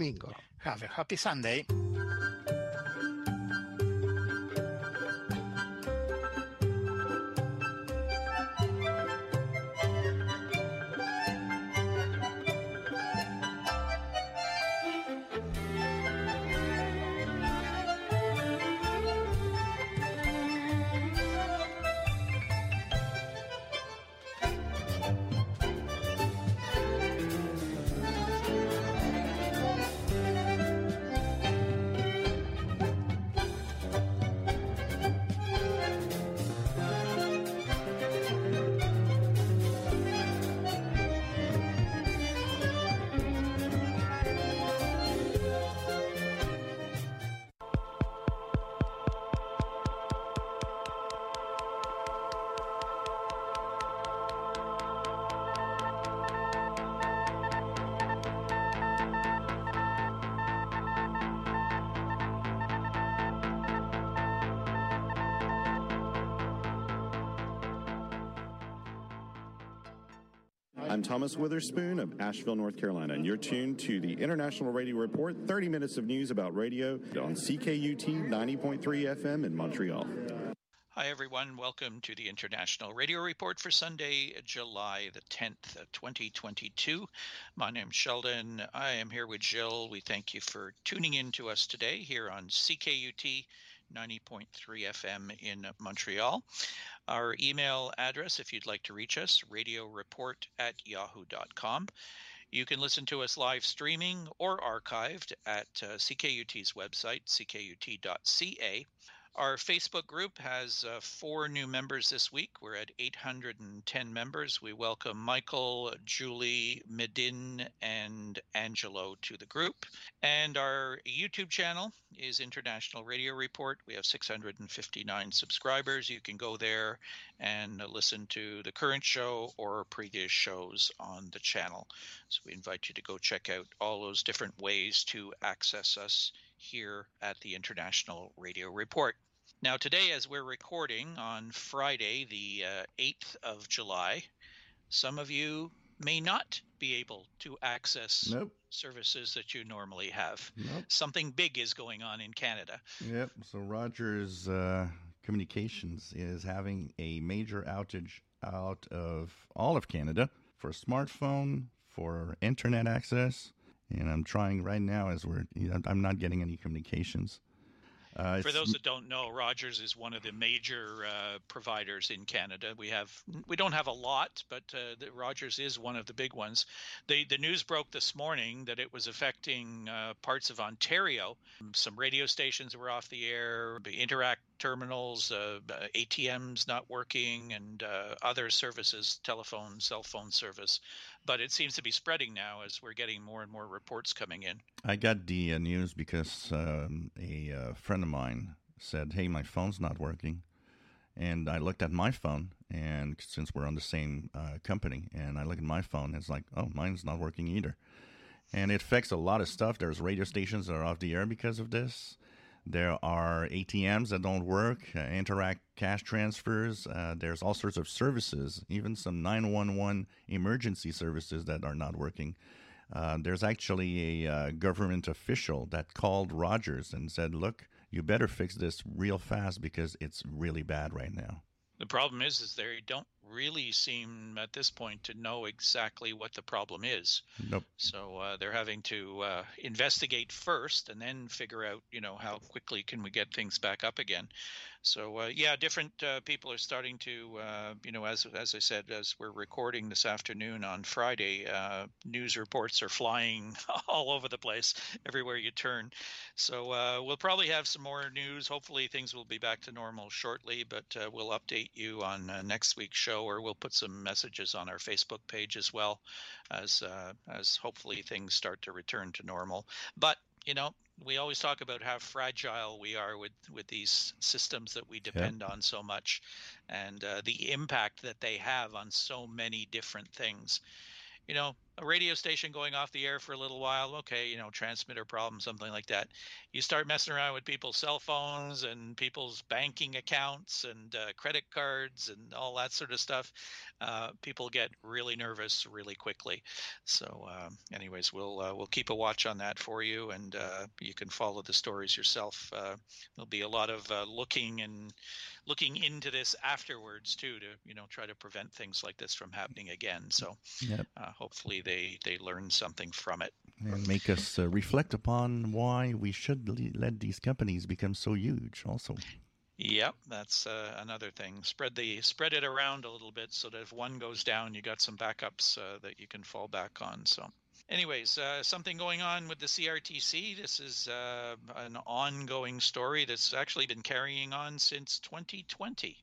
domingo. Have a happy Sunday. I'm Thomas Witherspoon of Asheville, North Carolina, and you're tuned to the International Radio Report, 30 minutes of news about radio on CKUT 90.3 FM in Montreal. Hi, everyone. Welcome to the International Radio Report for Sunday, July the 10th, 2022. My name's Sheldon. I am here with Jill. We thank you for tuning in to us today here on CKUT 90.3 FM in Montreal. Our email address, if you'd like to reach us, radioreport@yahoo.com. You can listen to us live streaming or archived at CKUT's website, ckut.ca. Our Facebook group has 4 new members this week. We're at 810 members. We welcome Michael, Julie, Medin, and Angelo to the group. And our YouTube channel is International Radio Report. We have 659 subscribers. You can go there and listen to the current show or previous shows on the channel. So we invite you to go check out all those different ways to access us here at the International Radio Report. Now today, as we're recording on Friday, the 8th of July, some of you may not be able to access services that you normally have. Something big is going on in Canada. Yep, so Rogers Communications is having a major outage out of all of Canada for smartphone, for internet access, and I'm trying right now I'm not getting any communications. For those that don't know, Rogers is one of the major providers in Canada. We don't have a lot, but Rogers is one of the big ones. The news broke this morning that it was affecting parts of Ontario. Some radio stations were off the air, the Interact terminals, ATMs not working, and other services, telephone, cell phone service. But it seems to be spreading now as we're getting more and more reports coming in. I got the news because a friend of mine said, hey, my phone's not working. And I looked at my phone, and since we're on the same company, and I look at my phone, it's like, oh, mine's not working either. And it affects a lot of stuff. There's radio stations that are off the air because of this. There are ATMs that don't work, Interact cash transfers. There's all sorts of services, even some 911 emergency services that are not working. There's actually a government official that called Rogers and said, look, you better fix this real fast because it's really bad right now. The problem is they don't really seem at this point to know exactly what the problem is. Nope. So they're having to investigate first and then figure out, how quickly can we get things back up again. So, different people are starting to, as I said, as we're recording this afternoon on Friday, news reports are flying all over the place, everywhere you turn. So we'll probably have some more news. Hopefully things will be back to normal shortly, but we'll update you on next week's show, or we'll put some messages on our Facebook page as well as hopefully things start to return to normal. But, we always talk about how fragile we are with these systems that we depend on so much, and the impact that they have on so many different things. a radio station going off the air for a little while, okay, transmitter problem, something like that. You start messing around with people's cell phones and people's banking accounts and credit cards and all that sort of stuff. People get really nervous really quickly. So anyways, we'll keep a watch on that for you, and you can follow the stories yourself. There'll be a lot of looking into this afterwards too, to try to prevent things like this from happening again. So Yep. Hopefully they learn something from it And make us reflect upon why we should let these companies become so huge also. Yep, that's another thing. Spread it around a little bit so that if one goes down, you got some backups that you can fall back on. So anyways, something going on with the CRTC. This is an ongoing story that's actually been carrying on since 2020.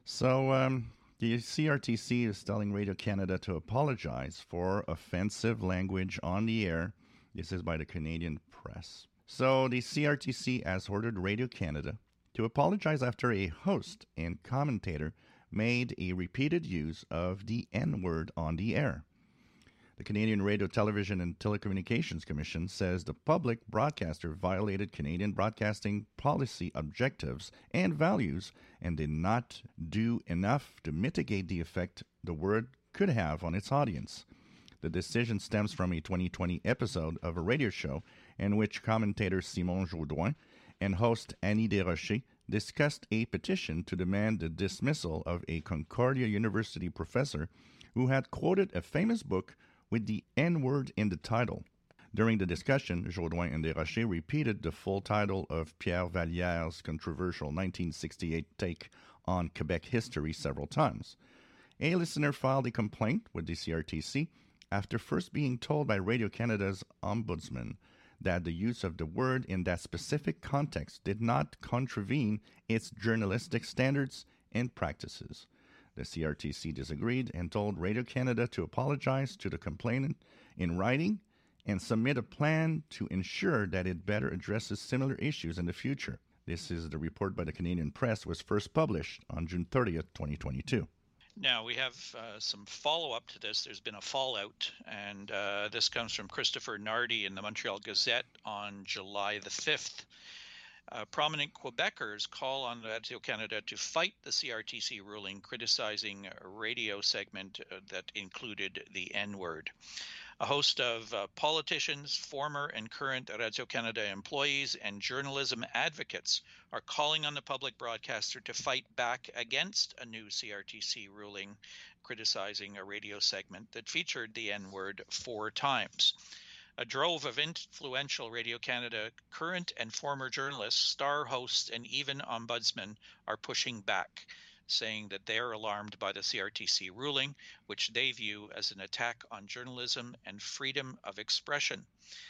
So the CRTC is telling Radio-Canada to apologize for offensive language on the air. This is by the Canadian Press. So the CRTC has ordered Radio-Canada to apologize after a host and commentator made a repeated use of the N-word on the air. The Canadian Radio, Television and Telecommunications Commission says the public broadcaster violated Canadian broadcasting policy objectives and values and did not do enough to mitigate the effect the word could have on its audience. The decision stems from a 2020 episode of a radio show in which commentator Simon Jaudoin and host Annie Desrochers discussed a petition to demand the dismissal of a Concordia University professor who had quoted a famous book with the N-word in the title. During the discussion, Jaudoin and Desrochers repeated the full title of Pierre Vallière's controversial 1968 take on Quebec history several times. A listener filed a complaint with the CRTC after first being told by Radio-Canada's ombudsman that the use of the word in that specific context did not contravene its journalistic standards and practices. The CRTC disagreed and told Radio-Canada to apologize to the complainant in writing and submit a plan to ensure that it better addresses similar issues in the future. This is the report by the Canadian Press, was first published on June 30th, 2022. Now, we have some follow-up to this. There's been a fallout, and this comes from Christopher Nardi in the Montreal Gazette on July the 5th. Prominent Quebecers call on Radio-Canada to fight the CRTC ruling criticizing a radio segment that included the N-word. A host of politicians, former and current Radio-Canada employees, and journalism advocates are calling on the public broadcaster to fight back against a new CRTC ruling criticizing a radio segment that featured the N-word 4 times. A drove of influential Radio-Canada current and former journalists, star hosts, and even ombudsmen are pushing back, saying that they are alarmed by the CRTC ruling, which they view as an attack on journalism and freedom of expression.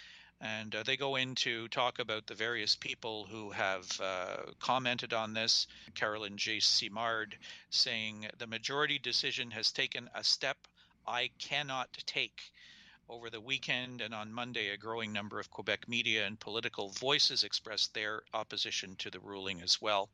And they go in to talk about the various people who have commented on this. Carolyn J. Simard saying, "The majority decision has taken a step I cannot take." Over the weekend and on Monday, a growing number of Quebec media and political voices expressed their opposition to the ruling as well.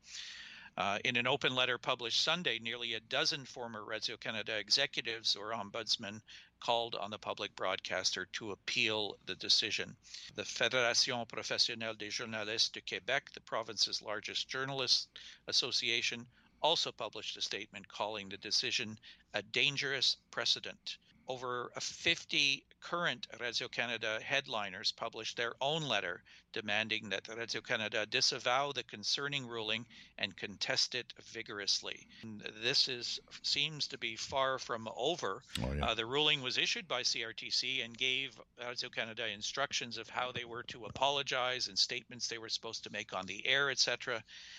In an open letter published Sunday, nearly a dozen former Radio-Canada executives or ombudsmen called on the public broadcaster to appeal the decision. The Fédération Professionnelle des Journalistes du Québec, the province's largest journalist association, also published a statement calling the decision a dangerous precedent. Over 50 current Radio-Canada headliners published their own letter demanding that Radio-Canada disavow the concerning ruling and contest it vigorously. And this seems to be far from over. Oh, yeah. The ruling was issued by CRTC and gave Radio-Canada instructions of how they were to apologize and statements they were supposed to make on the air, etc.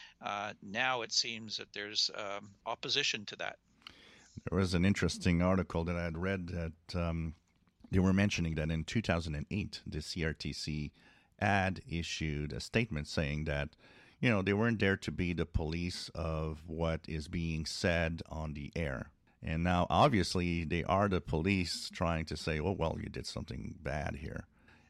Now it seems that there's opposition to that. There was an interesting article that I had read that they were mentioning that in 2008, the CRTC had issued a statement saying that, they weren't there to be the police of what is being said on the air. And now, obviously, they are the police trying to say, well, you did something bad here.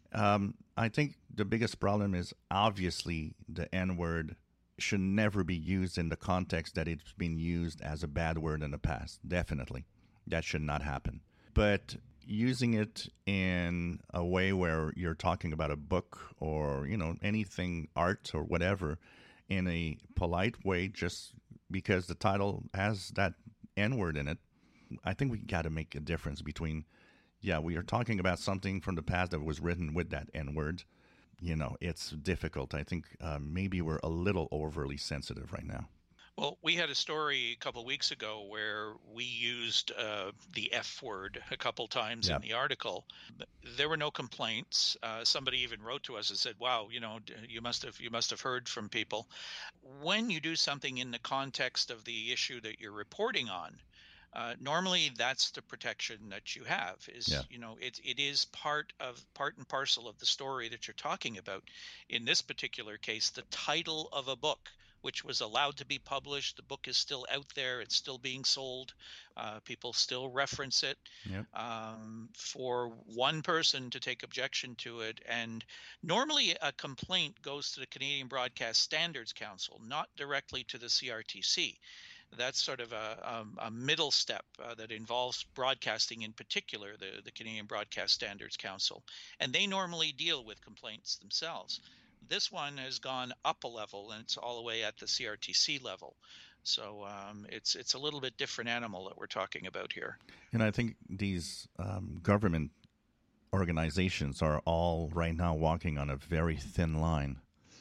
I think the biggest problem is obviously the N-word should never be used in the context that it's been used as a bad word in the past. Definitely. That should not happen. But using it in a way where you're talking about a book or, anything, art or whatever, in a polite way, just because the title has that N-word in it, I think we got to make a difference between, we are talking about something from the past that was written with that N-word. It's difficult. I think maybe we're a little overly sensitive right now. Well, we had a story a couple of weeks ago where we used the F word a couple times in the article. There were no complaints. Somebody even wrote to us and said, "Wow, you must have heard from people." When you do something in the context of the issue that you're reporting on, normally that's the protection that you have. It is part and parcel of the story that you're talking about. In this particular case, the title of a book, which was allowed to be published. The book is still out there. It's still being sold. People still reference it. Yep. For one person to take objection to it, and normally a complaint goes to the Canadian Broadcast Standards Council, not directly to the CRTC. That's sort of a middle step that involves broadcasting, in particular, the Canadian Broadcast Standards Council. And they normally deal with complaints themselves. This one has gone up a level, and it's all the way at the CRTC level. So it's a little bit different animal that we're talking about here. And I think these government organizations are all right now walking on a very thin line.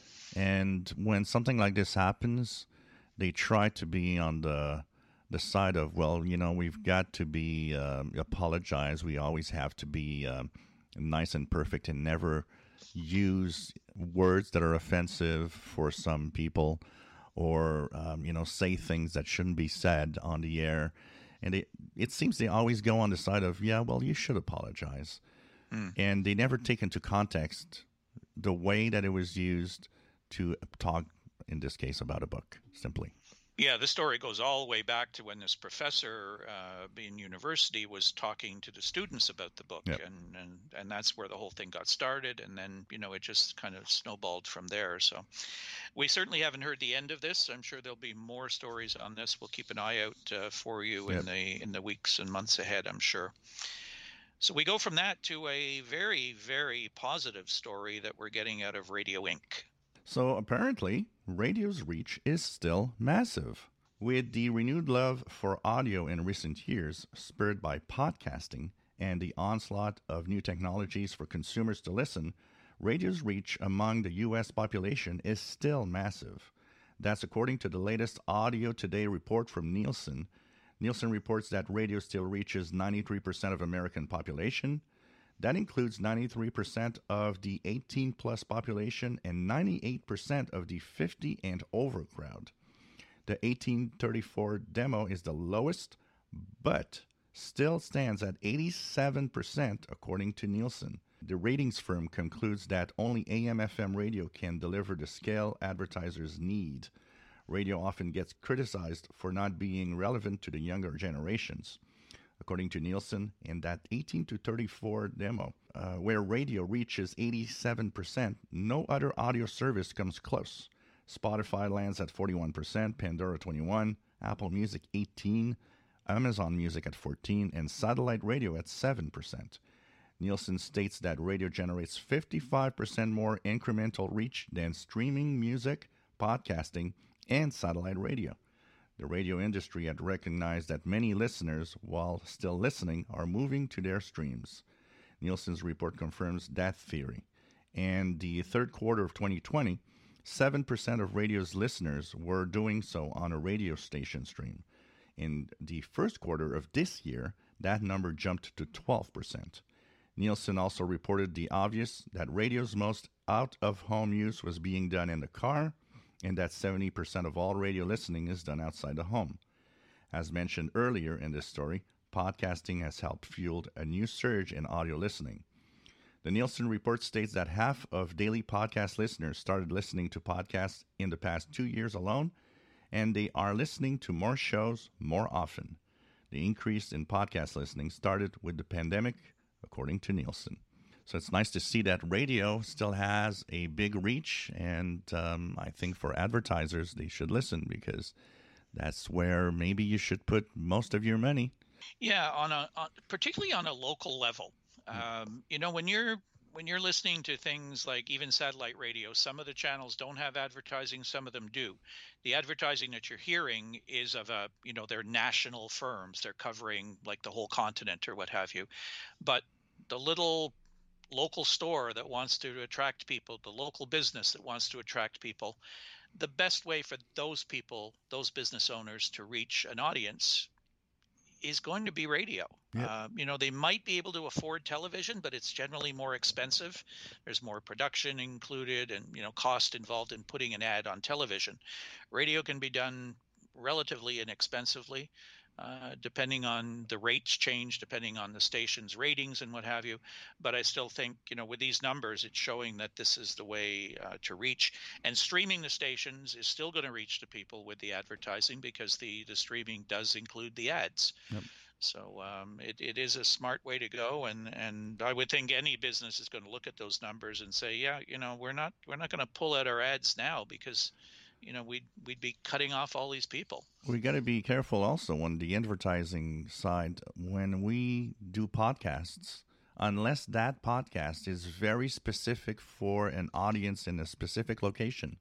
And when something like this happens, they try to be on the side of, we've got to be apologize. We always have to be nice and perfect and never use words that are offensive for some people, or say things that shouldn't be said on the air. And it seems they always go on the side of, you should apologize. And they never take into context the way that it was used to talk, in this case, about a book, simply. Yeah, the story goes all the way back to when this professor in university was talking to the students about the book. Yep. And that's where the whole thing got started. And then, it just kind of snowballed from there. So we certainly haven't heard the end of this. I'm sure there'll be more stories on this. We'll keep an eye out for you in the weeks and months ahead, I'm sure. So we go from that to a very, very positive story that we're getting out of Radio Inc. So apparently, radio's reach is still massive. With the renewed love for audio in recent years, spurred by podcasting and the onslaught of new technologies for consumers to listen, radio's reach among the U.S. population is still massive. That's according to the latest Audio Today report from Nielsen. Nielsen reports that radio still reaches 93% of American population. That includes 93% of the 18-plus population and 98% of the 50 and over crowd. The 1834 demo is the lowest, but still stands at 87% according to Nielsen. The ratings firm concludes that only AM/FM radio can deliver the scale advertisers need. Radio often gets criticized for not being relevant to the younger generations. According to Nielsen, in that 18 to 34 demo, where radio reaches 87%, no other audio service comes close. Spotify lands at 41%, Pandora 21%, Apple Music 18%, Amazon Music at 14%, and satellite radio at 7%. Nielsen states that radio generates 55% more incremental reach than streaming music, podcasting, and satellite radio. The radio industry had recognized that many listeners, while still listening, are moving to their streams. Nielsen's report confirms that theory. And the third quarter of 2020, 7% of radio's listeners were doing so on a radio station stream. In the first quarter of this year, that number jumped to 12%. Nielsen also reported the obvious, that radio's most out-of-home use was being done in the car, and that 70% of all radio listening is done outside the home. As mentioned earlier in this story, podcasting has helped fuel a new surge in audio listening. The Nielsen report states that half of daily podcast listeners started listening to podcasts in the past 2 years alone, and they are listening to more shows more often. The increase in podcast listening started with the pandemic, according to Nielsen. So it's nice to see that radio still has a big reach, and I think for advertisers, they should listen, because that's where maybe you should put most of your money. Yeah, particularly on a local level. When you're listening to things like even satellite radio, some of the channels don't have advertising, some of them do. The advertising that you're hearing is of they're national firms. They're covering like the whole continent or what have you. But the little local store that wants to attract people, the local business that wants to attract people, the best way for those people, those business owners, to reach an audience is going to be radio. Yep. They might be able to afford television, but it's generally more expensive. There's more production included and, cost involved in putting an ad on television. Radio can be done relatively inexpensively, depending on the rates change, depending on the station's ratings and what have you. But I still think, with these numbers, it's showing that this is the way to reach. And streaming the stations is still going to reach the people with the advertising, because the streaming does include the ads. Yep. So it is a smart way to go, and I would think any business is going to look at those numbers and say, yeah, we're not going to pull out our ads now, because we'd be cutting off all these people. We got to be careful also on the advertising side when we do podcasts, unless that podcast is very specific for an audience in a specific location.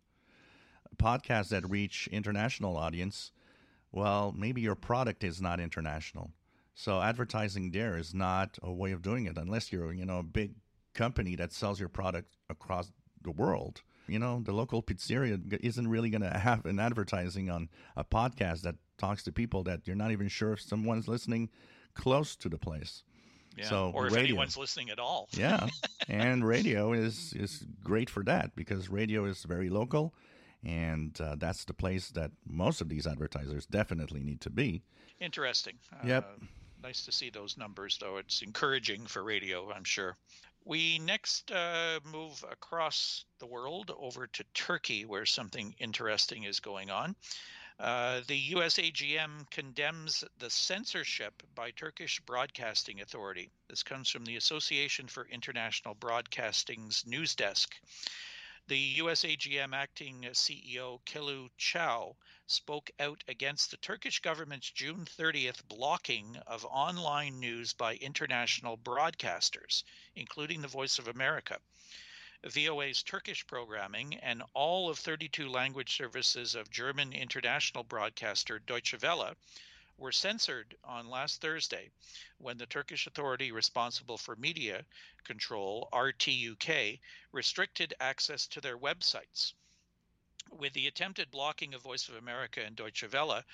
Podcasts that reach international audience, well, maybe your product is not international. So advertising there is not a way of doing it unless you're, a big company that sells your product across the world. The local pizzeria isn't really going to have an advertising on a podcast that talks to people that you're not even sure if someone's listening close to the place. Yeah. So or if anyone's listening at all. Yeah. And radio is great for that, because radio is very local. And that's the place that most of these advertisers definitely need to be. Interesting. Yep. Nice to see those numbers, though. It's encouraging for radio, I'm sure. We next move across the world over to Turkey, where something interesting is going on. The US AGM condemns the censorship by Turkish Broadcasting Authority. This comes from the Association for International Broadcasting's news desk. The US AGM acting CEO Kelu Chow spoke out against the Turkish government's June 30th blocking of online news by international broadcasters, including the Voice of America. VOA's Turkish programming and all of 32 language services of German international broadcaster Deutsche Welle were censored on last Thursday when the Turkish authority responsible for media control, RTUK, restricted access to their websites. With the attempted blocking of Voice of America and Deutsche Welle,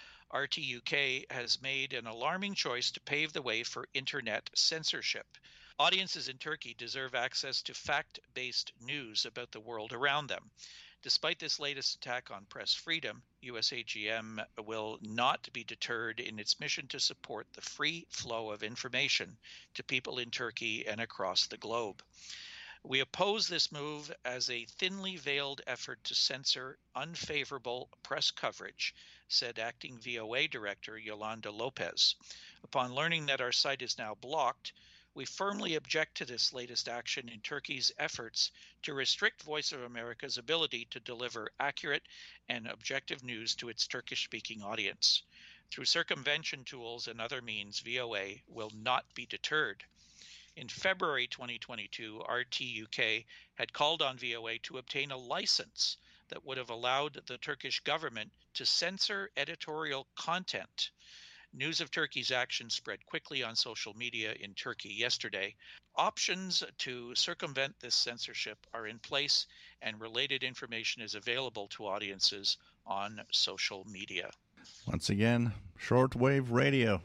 RTUK has made an alarming choice to pave the way for internet censorship. Audiences in Turkey deserve access to fact-based news about the world around them. Despite this latest attack on press freedom, USAGM will not be deterred in its mission to support the free flow of information to people in Turkey and across the globe. We oppose this move as a thinly veiled effort to censor unfavorable press coverage, said acting VOA Director Yolanda Lopez. Upon learning that our site is now blocked, we firmly object to this latest action in Turkey's efforts to restrict Voice of America's ability to deliver accurate and objective news to its Turkish-speaking audience. Through circumvention tools and other means, VOA will not be deterred. In February 2022, RTUK had called on VOA to obtain a license that would have allowed the Turkish government to censor editorial content. News of Turkey's action spread quickly on social media in Turkey yesterday. Options to circumvent this censorship are in place, and related information is available to audiences on social media. Once again, shortwave radio.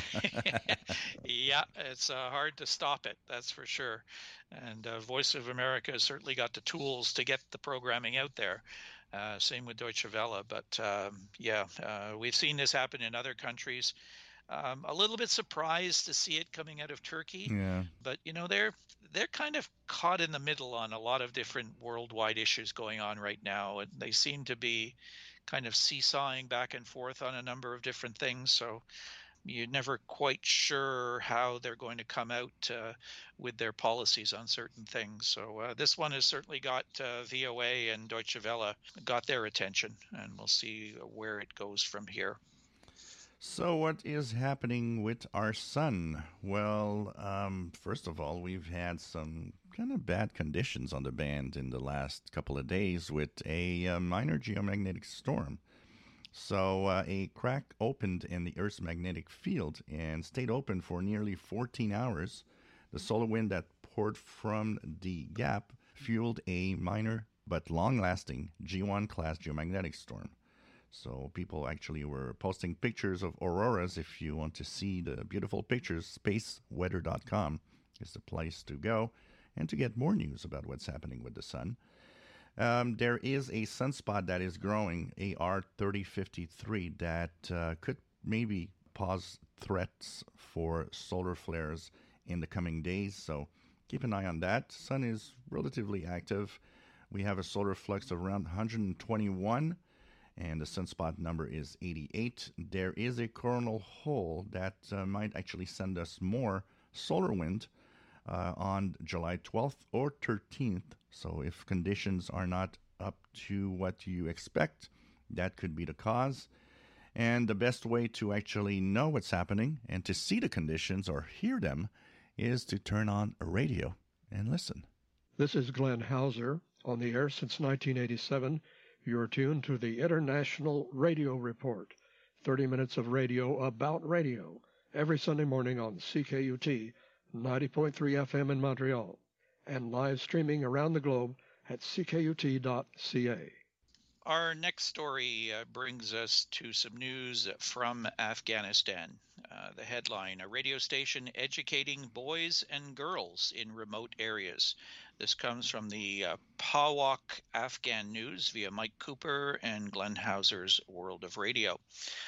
Yeah, it's hard to stop it, that's for sure. And Voice of America has certainly got the tools to get the programming out there. Same with Deutsche Welle. But we've seen this happen in other countries. A little bit surprised to see it coming out of Turkey. Yeah. But, they're kind of caught in the middle on a lot of different worldwide issues going on right now. And they seem to be kind of seesawing back and forth on a number of different things. So you're never quite sure how they're going to come out with their policies on certain things. So this one has certainly got VOA and Deutsche Welle got their attention, and we'll see where it goes from here. So, what is happening with our sun? Well, first of all, we've had some kind of bad conditions on the band in the last couple of days with a minor geomagnetic storm. So, a crack opened in the Earth's magnetic field and stayed open for nearly 14 hours. The solar wind that poured from the gap fueled a minor but long lasting G1 class geomagnetic storm. So people actually were posting pictures of auroras. If you want to see the beautiful pictures, spaceweather.com is the place to go and to get more news about what's happening with the sun. There is a sunspot that is growing, AR 3053, that could maybe pose threats for solar flares in the coming days. So keep an eye on that. Sun is relatively active. We have a solar flux of around 121. And the sunspot number is 88. There is a coronal hole that might actually send us more solar wind on July 12th or 13th. So if conditions are not up to what you expect, that could be the cause. And the best way to actually know what's happening and to see the conditions or hear them is to turn on a radio and listen. This is Glenn Hauser, on the air since 1987. You're tuned to the International Radio Report, 30 minutes of radio about radio, every Sunday morning on CKUT 90.3 FM in Montreal, and live streaming around the globe at ckut.ca. Our next story brings us to some news from Afghanistan. The headline, a radio station educating boys and girls in remote areas. This comes from the PAWOK Afghan News via Mike Cooper and Glenn Hauser's World of Radio.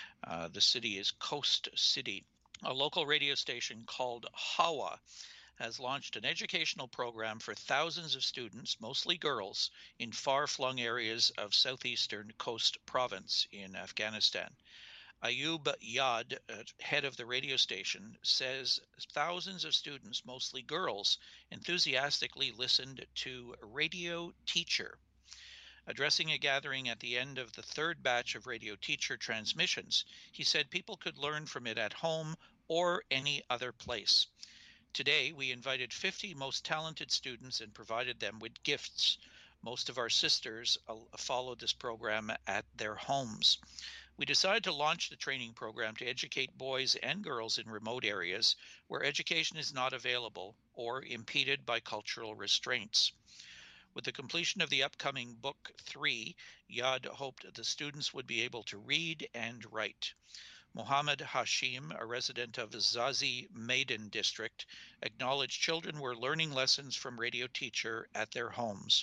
The city is Coast City. A local radio station called Hawa has launched an educational program for thousands of students, mostly girls, in far-flung areas of southeastern Khost province in Afghanistan. Ayub Yad, head of the radio station, says thousands of students, mostly girls, enthusiastically listened to Radio Teacher. Addressing a gathering at the end of the third batch of Radio Teacher transmissions, he said people could learn from it at home or any other place. Today, we invited 50 most talented students and provided them with gifts. Most of our sisters followed this program at their homes. We decided to launch the training program to educate boys and girls in remote areas where education is not available or impeded by cultural restraints. With the completion of the upcoming Book 3, Yad hoped the students would be able to read and write. Mohammed Hashim, a resident of Zazi Maidan district, acknowledged children were learning lessons from Radio Teacher at their homes.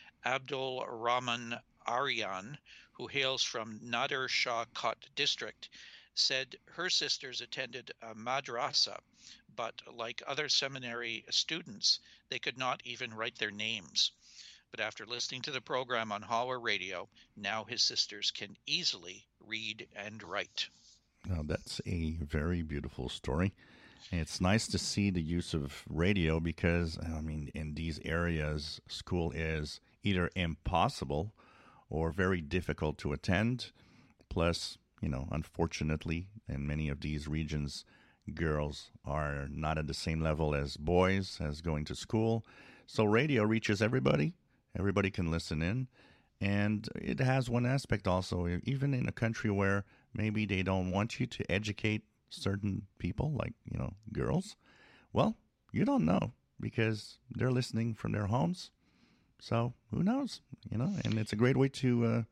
Abdul Rahman Aryan, who hails from Nader Shah Kot district, said her sisters attended a madrasa, but like other seminary students, they could not even write their names. But after listening to the program on Hawa Radio, now his sisters can easily read and write. Now, that's a very beautiful story. And it's nice to see the use of radio because, I mean, in these areas, school is either impossible or very difficult to attend. Plus, unfortunately, in many of these regions, girls are not at the same level as boys as going to school. So radio reaches everybody. Everybody can listen in. And it has one aspect also, even in a country where maybe they don't want you to educate certain people, like, girls. Well, you don't know because they're listening from their homes. So who knows, and it's a great way to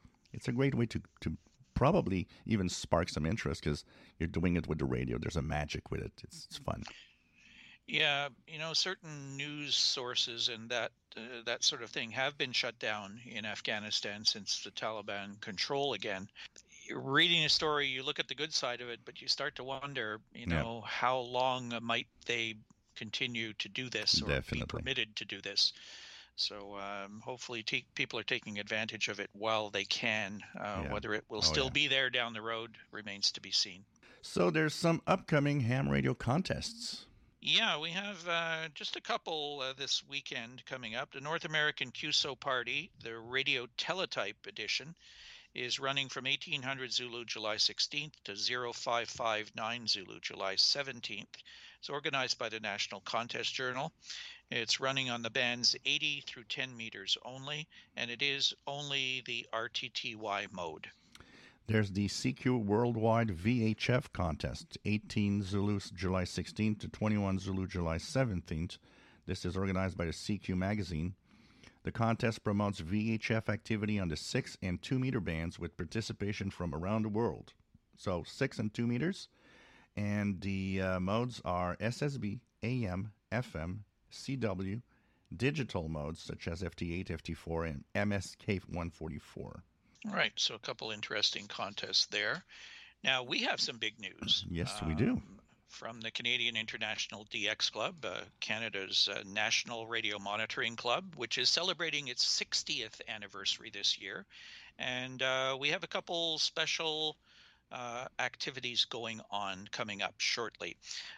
probably even spark some interest because you're doing it with the radio. There's a magic with it. It's fun. Yeah, certain news sources and that sort of thing have been shut down in Afghanistan since the Taliban control again. Reading a story, you look at the good side of it, but you start to wonder, how long might they continue to do this or Definitely. Be permitted to do this? So hopefully people are taking advantage of it while they can. Whether it will still be there down the road remains to be seen. So there's some upcoming ham radio contests. Yeah, we have just a couple this weekend coming up. The North American QSO Party, the Radio Teletype edition, is running from 1800 Zulu July 16th to 0559 Zulu July 17th. It's organized by the National Contest Journal. It's running on the bands 80 through 10 meters only, and it is only the RTTY mode. There's the CQ Worldwide VHF contest, 18 Zulu July 16th to 21 Zulu July 17th. This is organized by the CQ magazine. The contest promotes VHF activity on the 6 and 2 meter bands with participation from around the world. So 6 and 2 meters. And the modes are SSB, AM, FM, CW, digital modes such as FT8, FT4, and MSK144. All right, so a couple interesting contests there. Now, we have some big news. Yes, we do. From the Canadian International DX Club, Canada's National Radio Monitoring Club, which is celebrating its 60th anniversary this year. And we have a couple special activities going on coming up shortly.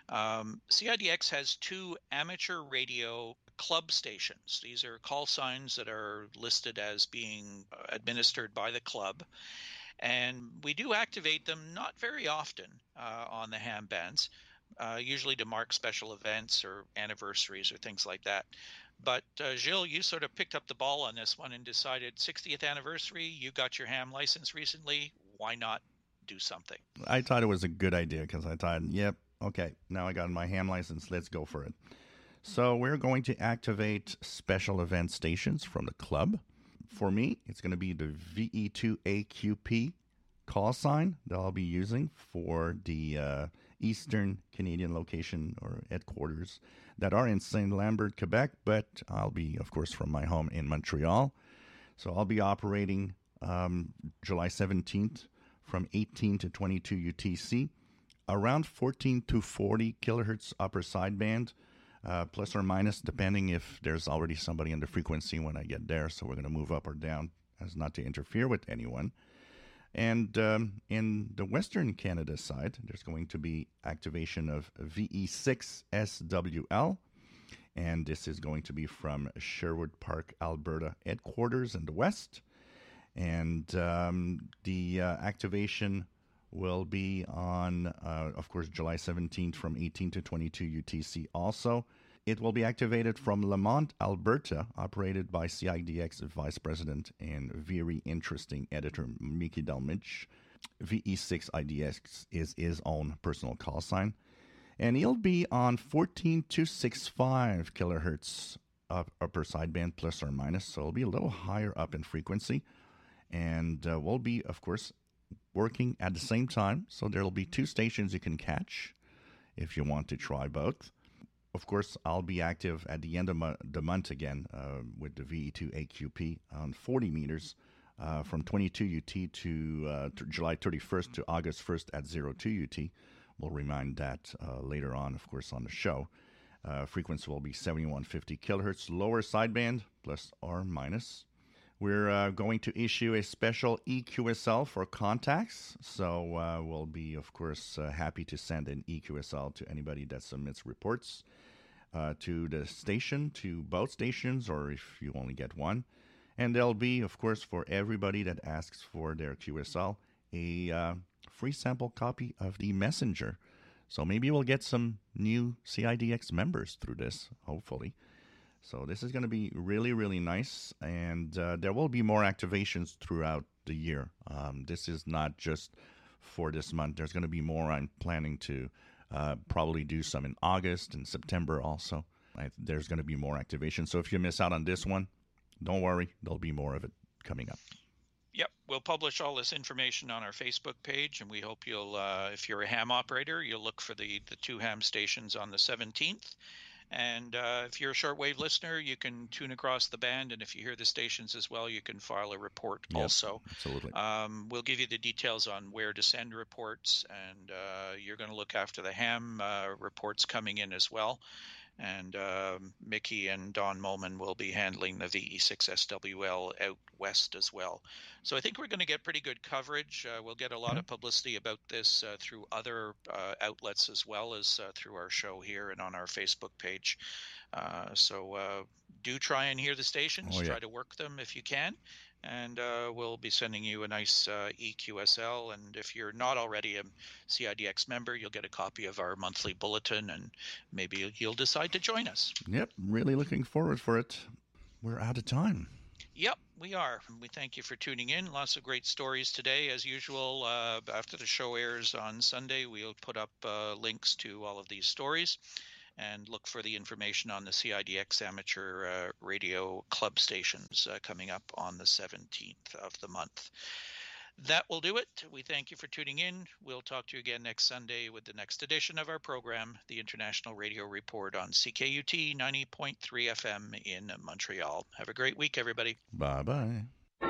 CIDX has 2 amateur radio club stations. These are call signs that are listed as being administered by the club. And we do activate them not very often on the ham bands, usually to mark special events or anniversaries or things like that. But Gilles, you sort of picked up the ball on this one and decided 60th anniversary, you got your ham license recently, why not do something? I thought it was a good idea because I thought, yep, okay, now I got my ham license, let's go for it. So we're going to activate special event stations from the club. For me, it's going to be the VE2AQP call sign that I'll be using for the Eastern Canadian location or headquarters that are in St. Lambert, Quebec, but I'll be, of course, from my home in Montreal. So I'll be operating July 17th from 18 to 22 UTC, around 14 to 40 kilohertz upper sideband, plus or minus, depending if there's already somebody on the frequency when I get there. So we're going to move up or down as not to interfere with anyone. And in the Western Canada side, there's going to be activation of VE6SWL. And this is going to be from Sherwood Park, Alberta headquarters in the west. And the activation will be on, of course, July 17th from 18 to 22 UTC also. It will be activated from Lamont, Alberta, operated by CIDX Vice President and very interesting editor Mickey Delmich. VE6IDX is his own personal call sign. And he'll be on 14.265 kilohertz upper sideband plus or minus, so it'll be a little higher up in frequency. And we'll be, of course, working at the same time. So there'll be 2 stations you can catch if you want to try both. Of course, I'll be active at the end of the month again with the VE2AQP on 40 meters from 22 UT to July 31st to August 1st at 02 UT. We'll remind that later on, of course, on the show. Frequency will be 7150 kilohertz, lower sideband, plus or minus. We're going to issue a special EQSL for contacts. So we'll be, of course, happy to send an EQSL to anybody that submits reports to the station, to both stations, or if you only get one. And there'll be, of course, for everybody that asks for their QSL, a free sample copy of the Messenger. So maybe we'll get some new CIDX members through this, hopefully. So this is going to be really, really nice, and there will be more activations throughout the year. This is not just for this month. There's going to be more. I'm planning to probably do some in August and September also. There's going to be more activations. So if you miss out on this one, don't worry. There'll be more of it coming up. Yep, we'll publish all this information on our Facebook page, and we hope you'll, if you're a ham operator, you'll look for the 2 ham stations on the 17th. And if you're a shortwave listener, you can tune across the band. And if you hear the stations as well, you can file a report also. Absolutely. We'll give you the details on where to send reports. And you're going to look after the ham reports coming in as well. And Mickey and Don Moman will be handling the VE6SWL out west as well. So I think we're going to get pretty good coverage. We'll get a lot of publicity about this through other outlets as well as through our show here and on our Facebook page. So do try and hear the stations. Oh, yeah. Try to work them if you can. And we'll be sending you a nice EQSL. And if you're not already a CIDX member, you'll get a copy of our monthly bulletin, and maybe you'll decide to join us. Yep, really looking forward for it. We're out of time. Yep, we are. We thank you for tuning in. Lots of great stories today. As usual, after the show airs on Sunday, we'll put up links to all of these stories. And look for the information on the CIDX Amateur Radio Club stations coming up on the 17th of the month. That will do it. We thank you for tuning in. We'll talk to you again next Sunday with the next edition of our program, the International Radio Report on CKUT 90.3 FM in Montreal. Have a great week, everybody. Bye-bye.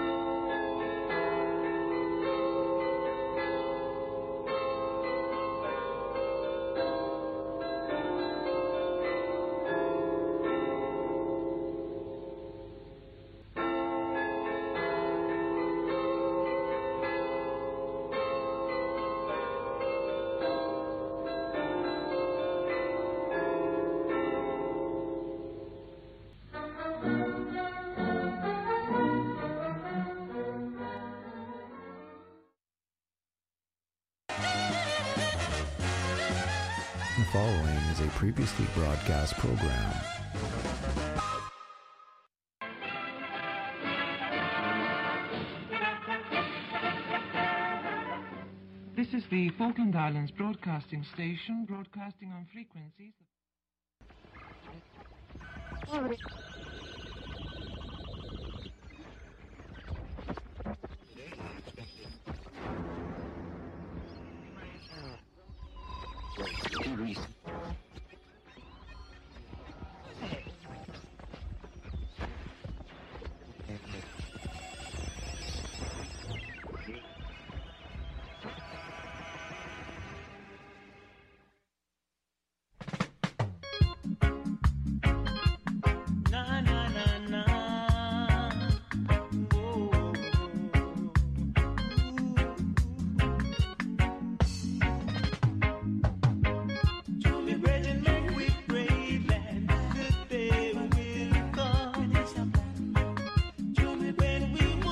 The following is a previously broadcast program. This is the Falkland Islands Broadcasting Station, broadcasting on frequencies. Increase.